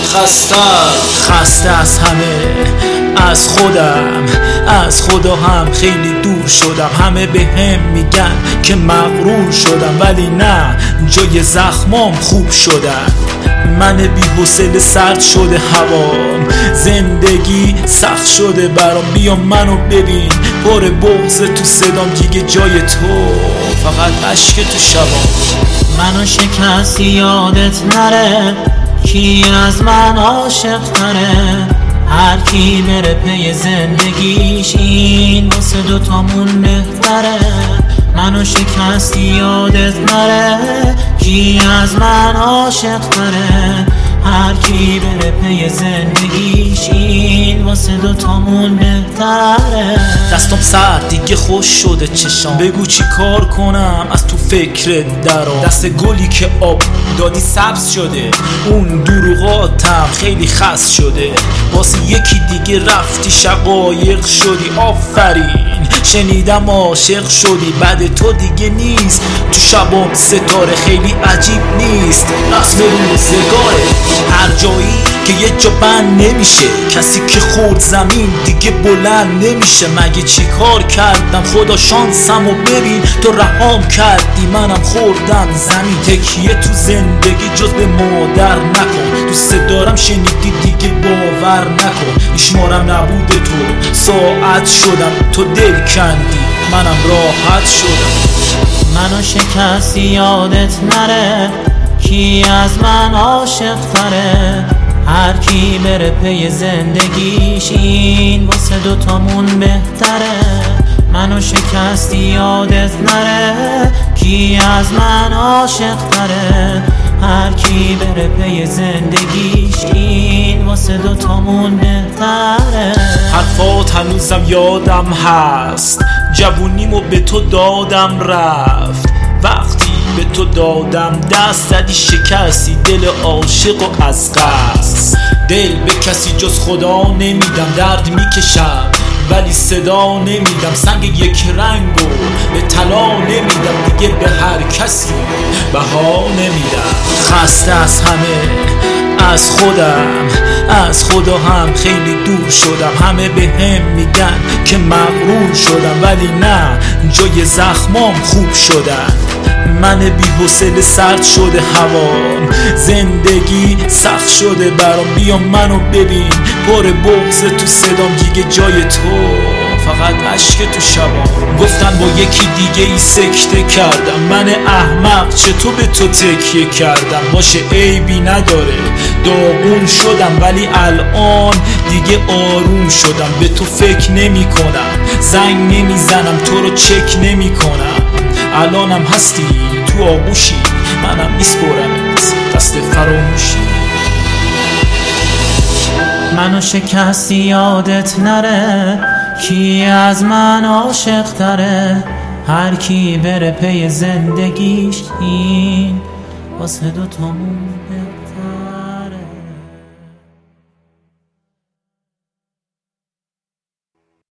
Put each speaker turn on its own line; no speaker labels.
خسته از همه، از خودم، از خدا هم خیلی دور شدم. همه به هم میگن که مغرور شدم، ولی نه، جای زخمام خوب شدن. من بی حوصله، سرد شده هوام، زندگی سخت شده برام. بیا منو ببین، پر بغض تو صدام، دیگه جای تو فقط اشک تو شبام.
منو شکستی یادت نره، کی از من عاشق تره؟ هر کی بره پی زندگیش، این واسه دوتامون بهتره. منو شکستی یادت نره، کی از من عاشق تره؟ هر کی بره پی زندگیش، این واسه دوتامون بهتره.
دستم سرد دیگه، خوش شده چشام، بگو چی کار کنم از تو فکرت درام. دست گلی که آب دادی سبز شده، اون دروغاتم خیلی خس شده. واسه یکی دیگه رفتی شقایق شدی، آفرین شنیدم عاشق شدی. بعد تو دیگه نیست تو شبام ستاره، خیلی عجیب نیست رسم روزگاره. هر جایی که یه جا بند نمیشه، کسی که خورد زمین دیگه بلند نمیشه. مگه چی کار کردم خدا شانسمو ببین، تو رهام کردی منم خوردم زمین. تکیه تو زندگی جز به مادر نکن، دوست دارم شنیدی دیگه باور نکن. میشمارم نبوده تو ساعت شدم، تو دل کندی منم راحت شدم.
منو شکستی یادت نره، کی از من عاشق تره؟ هر کی بره پی زندگیش، این واسه دوتامون بهتره. منو شکستی یادت نره، کی از من عاشق تره؟ هر کی بره پی زندگیش، این واسه دوتامون بهتره.
حرفات هنوزم یادم هست، جوونیمو به تو دادم رفت. وقتی به تو دادم دست زدی، شکستی دل عاشق و از قصد. دل به کسی جز خدا نمیدم، درد میکشم ولی صدا نمیدم. سنگ یک رنگو به طلا نمیدم، دیگه به هر کسی بها نمیدم. خسته از همه، از خودم، از خدا هم خیلی دور شدم. همه به هم میگن که مغرور شدم، ولی نه، جای زخمام خوب شدن. من بی حوصله، سرد شده هوام، زندگی سخت شده برام. بیا منو ببین، پر بغض تو صدام، دیگه جای تو فقط اشک تو شبام. گفتن با یکی دیگه ای سکته کردم، من احمق چطور به تو تکیه کردم. باشه عیبی نداره، داغون شدم ولی الان دیگه آروم شدم. به تو فکر نمی کنم، زنگ نمی زنم، تو رو چک نمی کنم. الانم هستی تو آغوشی، منم میسپرمت دست فراموشی.
منو شکستی یادت نره، کی از من عاشق تره؟ هر کی بره پی زندگیش، این واسه دوتامون